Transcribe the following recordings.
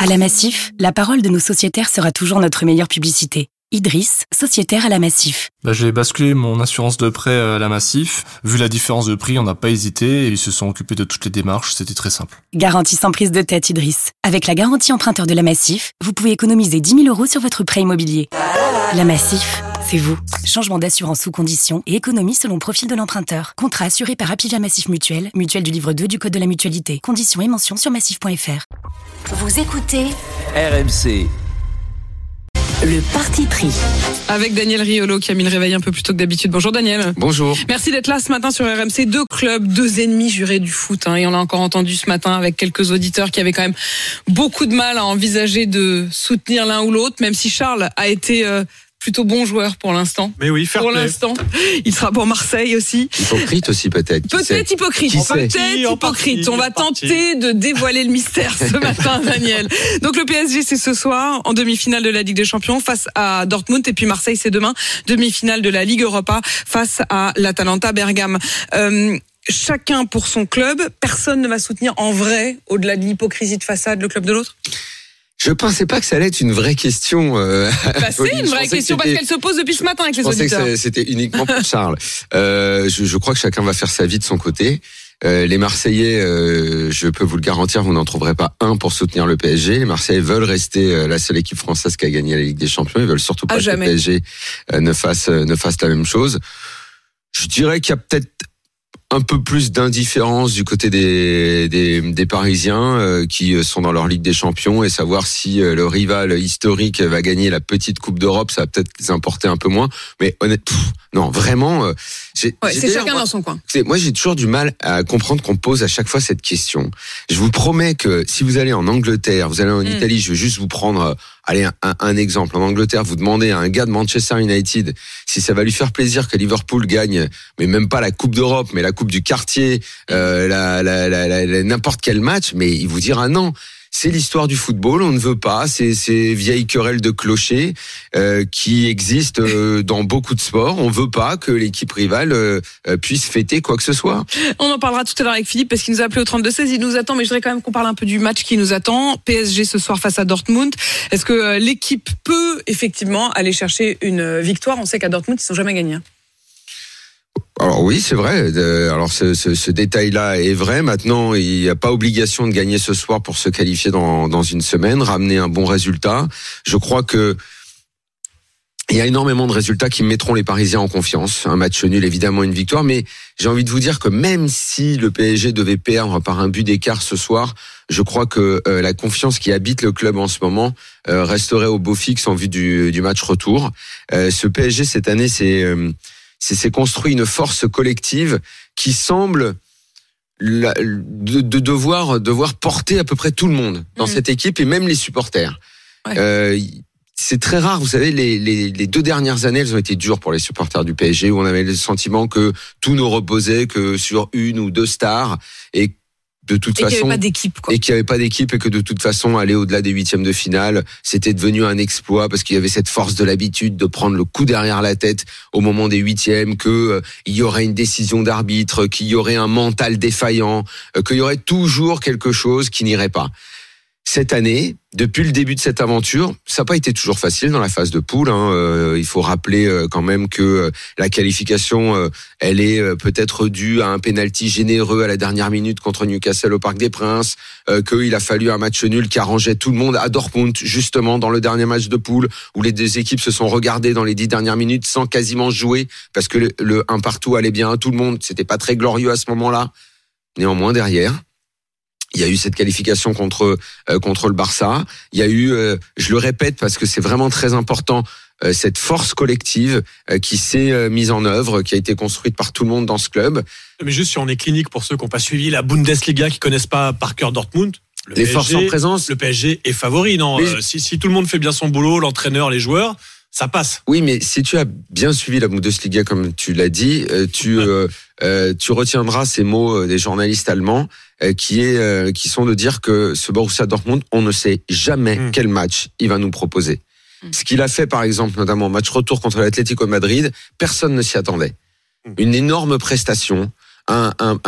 À la Massif, la parole de nos sociétaires sera toujours notre meilleure publicité. Idriss, sociétaire à la Massif. J'ai basculé mon assurance de prêt à la Massif. Vu la différence de prix, on n'a pas hésité et ils se sont occupés de toutes les démarches, c'était très simple. Garantie sans prise de tête, Idriss. Avec la garantie emprunteur de la Massif, vous pouvez économiser 10 000 € sur votre prêt immobilier. La Massif, c'est vous. Changement d'assurance sous condition et économie selon profil de l'emprunteur. Contrat assuré par Apivia Massif Mutuelle, mutuelle du livre 2 du Code de la mutualité. Conditions et mentions sur massif.fr. Vous écoutez RMC. Le Parti Pris. Avec Daniel Riolo qui a mis le réveil un peu plus tôt que d'habitude. Bonjour Daniel. Bonjour. Merci d'être là ce matin sur RMC. 2 clubs, 2 ennemis jurés du foot. Et on l'a encore entendu ce matin avec quelques auditeurs qui avaient quand même beaucoup de mal à envisager de soutenir l'un ou l'autre, même si Charles a été plutôt bon joueur pour l'instant. Mais oui, fair play. Pour l'instant. Il sera pour Marseille aussi. Hypocrite aussi peut-être. Peut-être hypocrite. On va tenter de dévoiler le mystère ce matin, Daniel. Donc le PSG c'est ce soir en demi-finale de la Ligue des Champions face à Dortmund, et puis Marseille c'est demain, demi-finale de la Ligue Europa face à l'Atalanta Bergame. Chacun pour son club. Personne ne va soutenir en vrai, au-delà de l'hypocrisie de façade, le club de l'autre. Je pensais pas que ça allait être une vraie question. C'est une vraie question parce qu'elle se pose depuis ce matin avec les auditeurs. Je pensais que c'était uniquement pour Charles. Je crois que chacun va faire sa vie de son côté. Les Marseillais, je peux vous le garantir, vous n'en trouverez pas un pour soutenir le PSG. Les Marseillais veulent rester la seule équipe française qui a gagné la Ligue des Champions. Ils veulent surtout pas que le PSG ne fasse la même chose. Je dirais qu'il y a peut-être un peu plus d'indifférence du côté des Parisiens qui sont dans leur Ligue des Champions, et savoir si le rival historique va gagner la petite Coupe d'Europe, ça va peut-être les importer un peu moins. Mais honnêtement, non, vraiment. C'est chacun dans son coin. Moi, j'ai toujours du mal à comprendre qu'on pose à chaque fois cette question. Je vous promets que si vous allez en Angleterre, vous allez en Italie, je veux juste vous prendre un exemple. En Angleterre, vous demandez à un gars de Manchester United si ça va lui faire plaisir que Liverpool gagne, mais même pas la Coupe d'Europe, mais la Coupe du quartier, n'importe quel match, mais il vous dira non. C'est l'histoire du football, on ne veut pas ces vieilles querelles de clochers qui existent dans beaucoup de sports. On ne veut pas que l'équipe rivale puisse fêter quoi que ce soit. On en parlera tout à l'heure avec Philippe parce qu'il nous a appelé au 32-16, il nous attend, mais je voudrais quand même qu'on parle un peu du match qui nous attend. PSG ce soir face à Dortmund. Est-ce que l'équipe peut effectivement aller chercher une victoire? On sait qu'à Dortmund, ils ne sont jamais gagnés. Alors oui, c'est vrai. Alors ce détail-là est vrai. Maintenant, il n'y a pas obligation de gagner ce soir pour se qualifier dans une semaine, ramener un bon résultat. Je crois que il y a énormément de résultats qui mettront les Parisiens en confiance. Un match nul, évidemment, une victoire. Mais j'ai envie de vous dire que même si le PSG devait perdre par un but d'écart ce soir, je crois que la confiance qui habite le club en ce moment resterait au beau fixe en vue du match retour. Ce PSG cette année, c'est construit une force collective qui semble devoir porter à peu près tout le monde dans cette équipe, et même les supporters. Ouais. C'est très rare, vous savez, les 2 dernières années, elles ont été dures pour les supporters du PSG, où on avait le sentiment que tout ne reposait que sur 1 ou 2 stars, et de toute façon, qu'il n'y avait pas d'équipe, quoi. Et qu'il n'y avait pas d'équipe, et que de toute façon, aller au-delà des 8e de finale, c'était devenu un exploit, parce qu'il y avait cette force de l'habitude de prendre le coup derrière la tête au moment des 8e, que il y aurait une décision d'arbitre, qu'il y aurait un mental défaillant, qu'il y aurait toujours quelque chose qui n'irait pas. Cette année, depuis le début de cette aventure, ça n'a pas été toujours facile dans la phase de poule. Il faut rappeler quand même que la qualification, elle est peut-être due à un penalty généreux à la dernière minute contre Newcastle au Parc des Princes, qu'il a fallu un match nul qui arrangeait tout le monde à Dortmund, justement dans le dernier match de poule, où les 2 équipes se sont regardées dans les 10 dernières minutes sans quasiment jouer, parce que le 1 partout allait bien à tout le monde. C'était pas très glorieux à ce moment-là. Néanmoins, derrière, il y a eu cette qualification contre le Barça. Il y a eu, je le répète parce que c'est vraiment très important, cette force collective qui s'est mise en œuvre, qui a été construite par tout le monde dans ce club. Mais juste si on est clinique pour ceux qui n'ont pas suivi la Bundesliga, qui connaissent pas par cœur Dortmund, les forces en présence. Le PSG est favori, non? Si tout le monde fait bien son boulot, l'entraîneur, les joueurs, ça passe. Oui, mais si tu as bien suivi la Bundesliga comme tu l'as dit, tu retiendras ces mots des journalistes allemands qui sont de dire que ce Borussia Dortmund, on ne sait jamais quel match il va nous proposer. Ce qu'il a fait, par exemple, notamment au match retour contre l'Atlético Madrid, personne ne s'y attendait. Une énorme prestation, un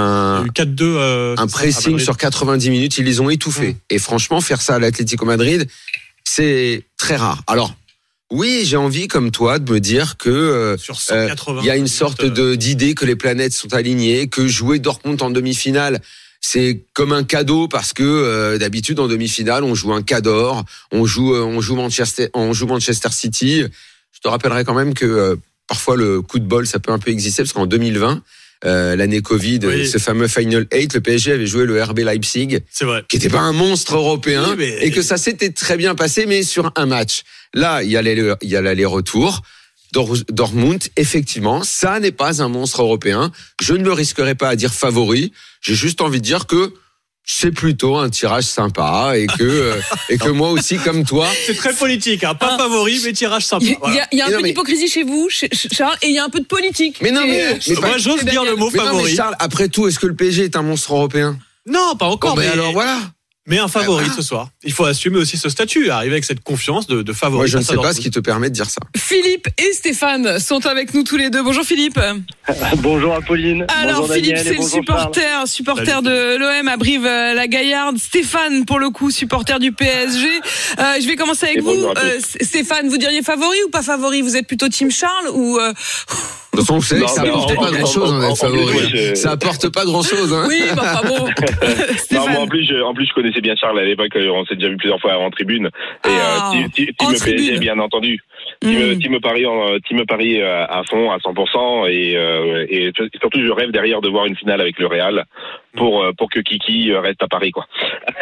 4-2, un pressing sur 90 minutes, ils les ont étouffés. Et franchement, faire ça à l'Atlético Madrid, c'est très rare. Alors, oui, j'ai envie, comme toi, de me dire que il y a une sorte d'idée que les planètes sont alignées, que jouer Dortmund en demi-finale, c'est comme un cadeau parce que d'habitude en demi-finale, on joue un Cador, on joue Manchester City. Je te rappellerai quand même que parfois le coup de bol, ça peut un peu exister parce qu'en 2020. L'année Covid, ce fameux Final 8, le PSG avait joué le RB Leipzig, c'est vrai, qui n'était pas un monstre européen, et que ça s'était très bien passé, mais sur un match. Là, il y a l'aller-retour. Dortmund, effectivement, ça n'est pas un monstre européen. Je ne me risquerai pas à dire favori. J'ai juste envie de dire que c'est plutôt un tirage sympa et que moi aussi, comme toi. C'est très politique, hein. Pas favori, mais tirage sympa. Il y a un peu d'hypocrisie chez vous, Charles, et il y a un peu de politique. Mais non, mais moi, j'ose dire le mot favori. Non, mais Charles, après tout, est-ce que le PSG est un monstre européen? Non, pas encore. Mais alors voilà. Mais un favori ce soir. Il faut assumer aussi ce statut, arriver avec cette confiance de favori. Moi, je ne sais pas ce qui te permet de dire ça. Philippe et Stéphane sont avec nous tous les deux. Bonjour Philippe. Bonjour Apolline. Alors bonjour Philippe, Daniel, c'est le supporter de l'OM à Brive-la-Gaillarde. Stéphane, pour le coup, supporter du PSG. Je vais commencer avec vous. Stéphane, vous diriez favori ou pas favori? Vous êtes plutôt team Charles ou De toute façon, vous savez que ça apporte pas grand-chose d'être favori. Ça apporte pas grand-chose. Hein. Oui, bah bon. Non, moi, en plus, je connaissais bien Charles à l'époque. On s'est déjà vu plusieurs fois en tribune. Et team PSG, bien entendu. Team Paris à fond, à 100%. Et surtout, je rêve derrière de voir une finale avec le Real pour que Kiki reste à Paris, quoi.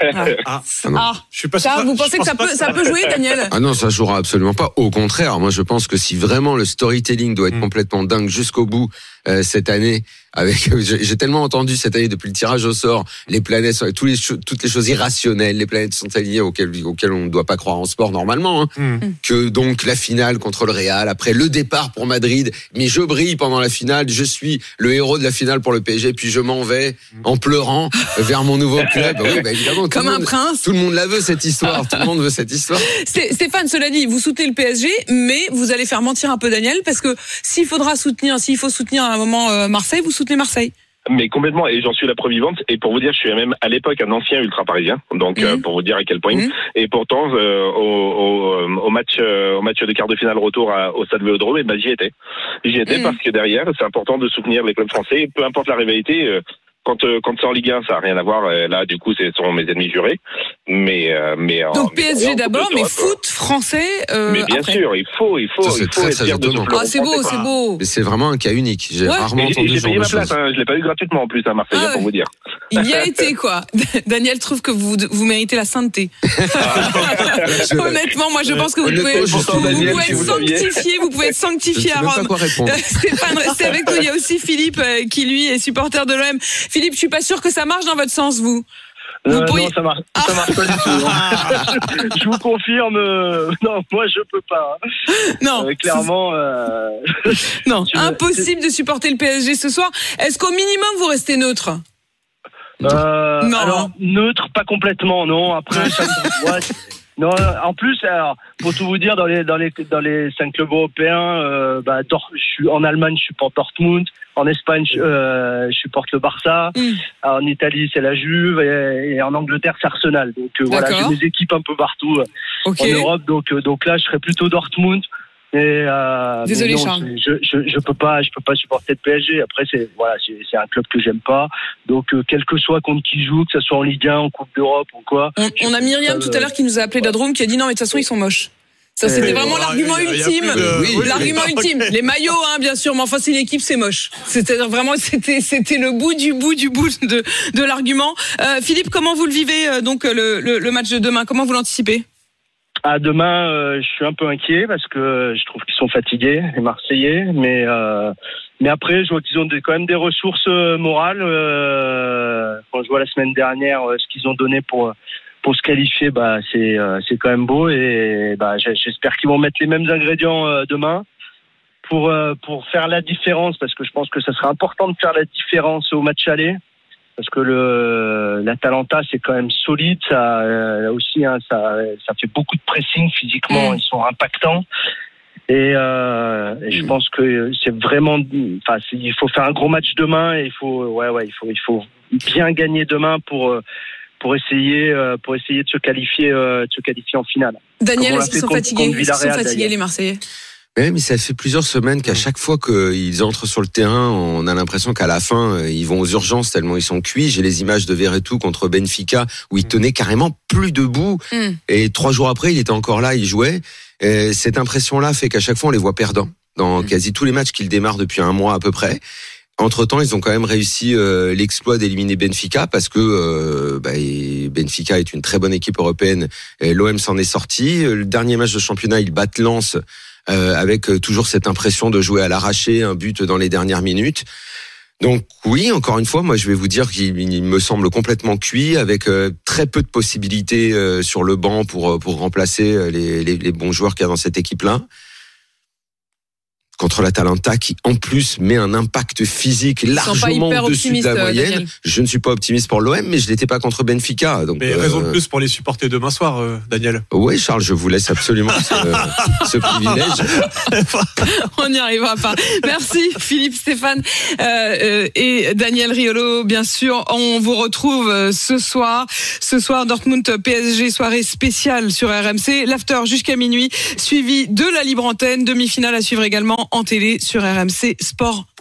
Je suis pas sûr. Vous pensez que ça peut jouer, Daniel? Ah non, ça jouera absolument pas. Au contraire, moi je pense que si vraiment le storytelling doit être complètement dingue jusqu'au bout cette année, j'ai tellement entendu cette année depuis le tirage au sort, les planètes, toutes les choses irrationnelles, les planètes sont alignées auxquelles on ne doit pas croire en sport normalement, hein, que donc la finale contre le Real, après le départ pour Madrid, mais je brille pendant la finale, je suis le héros de la finale pour le PSG, puis je m'en vais en pleurant vers mon nouveau club. Oui, évidemment, comme un prince. Tout le monde la veut cette histoire, tout le monde veut cette histoire. Stéphane, cela dit, vous soutenez le PSG, mais vous allez faire mentir un peu Daniel, parce que s'il faut soutenir à un moment Marseille, vous soutenez Marseille. Mais complètement, et j'en suis la preuve vivante. Et pour vous dire, je suis même à l'époque un ancien ultra parisien, donc pour vous dire à quel point. Et pourtant, au match de quart de finale retour au Stade Vélodrome, j'y étais. J'y étais parce que derrière, c'est important de soutenir les clubs français, peu importe la rivalité. Quand c'est en Ligue 1, ça n'a rien à voir. Là, du coup, ce sont mes ennemis jurés. Donc PSG d'abord, mais foot français. Mais bien après. sûr, il faut être fier de ce fleuron. C'est beau, c'est beau. Mais c'est vraiment un cas unique. J'ai rarement entendu j'ai ce genre payé de ma place. choses. Je l'ai pas eu gratuitement en plus à Marseille, pour vous dire. Il y a été quoi. Daniel trouve que vous méritez la sainteté. Honnêtement, moi je pense que vous pouvez être sanctifié à Rome. Stéphane, restez avec nous. Il y a aussi Philippe qui lui est supporter de l'OM. Philippe, je suis pas sûr que ça marche dans votre sens, vous. Non, ça marche pas du tout. Je vous confirme, non, moi je peux pas. Non, clairement. Non, impossible de supporter le PSG ce soir. Est-ce qu'au minimum vous restez neutre? Non. Alors neutre, pas complètement, non. Après, non. En plus, alors, pour tout vous dire, dans les 5 clubs européens, en Allemagne, je supporte Dortmund. En Espagne, je supporte le Barça. En Italie, c'est la Juve. Et en Angleterre, c'est Arsenal. Donc voilà, j'ai des équipes un peu partout en Europe. Donc là, je serais plutôt Dortmund. Désolé, Charles. Je peux pas supporter le PSG. Après, c'est un club que j'aime pas. Donc, quel que soit contre qui joue, que ça soit en Ligue 1, en Coupe d'Europe ou quoi. On a Myriam tout à l'heure qui nous a appelé Dadrum, qui a dit non, mais de toute façon, ils sont moches. Ça, c'était vraiment l'argument ultime. L'argument ultime. Les maillots, bien sûr, mais enfin, c'est une équipe, c'est moche. C'était le bout de l'argument. Philippe, comment vous le vivez, donc, le match de demain? Comment vous l'anticipez? Demain, je suis un peu inquiet parce que je trouve qu'ils sont fatigués, les Marseillais, mais après, je vois qu'ils ont quand même des ressources morales. Quand je vois la semaine dernière ce qu'ils ont donné pour se qualifier, c'est quand même beau et j'espère qu'ils vont mettre les mêmes ingrédients demain pour faire la différence, parce que je pense que ça sera important de faire la différence au match aller. Parce que l'Atalanta, c'est quand même solide. Ça aussi, ça fait beaucoup de pressing physiquement. Ils sont impactants. Et je pense que c'est vraiment, il faut faire un gros match demain et il faut bien gagner demain pour essayer de se qualifier en finale. Daniel, est-ce qu'ils sont fatigués les Marseillais? Mais ça fait plusieurs semaines qu'à chaque fois qu'ils entrent sur le terrain, on a l'impression qu'à la fin, ils vont aux urgences tellement ils sont cuits. J'ai les images de Verretou contre Benfica où il tenait carrément plus debout. Et 3 jours après, il était encore là, il jouait. Et cette impression-là fait qu'à chaque fois, on les voit perdants dans quasi tous les matchs qu'ils démarrent depuis un mois à peu près. Entre-temps, ils ont quand même réussi l'exploit d'éliminer Benfica parce que Benfica est une très bonne équipe européenne. Et l'OM s'en est sorti. Le dernier match de championnat, ils battent Lens avec toujours cette impression de jouer à l'arraché, un but dans les dernières minutes. Donc oui, encore une fois, moi je vais vous dire qu'il me semble complètement cuit, avec très peu de possibilités sur le banc pour remplacer les bons joueurs qu'il y a dans cette équipe-là. Contre l'Atalanta qui en plus met un impact physique largement au-dessus de la moyenne. Daniel. Je ne suis pas optimiste pour l'OM, mais je l'étais pas contre Benfica. Donc, mais raison de plus pour les supporter demain soir, Daniel. Oui, Charles, je vous laisse absolument ce privilège. On n'y arrivera pas. Merci Philippe Stéphane et Daniel Riolo. Bien sûr, on vous retrouve ce soir. Ce soir, Dortmund PSG, soirée spéciale sur RMC. L'after jusqu'à minuit, suivi de la libre antenne. Demi-finale à suivre également en télé sur RMC Sport.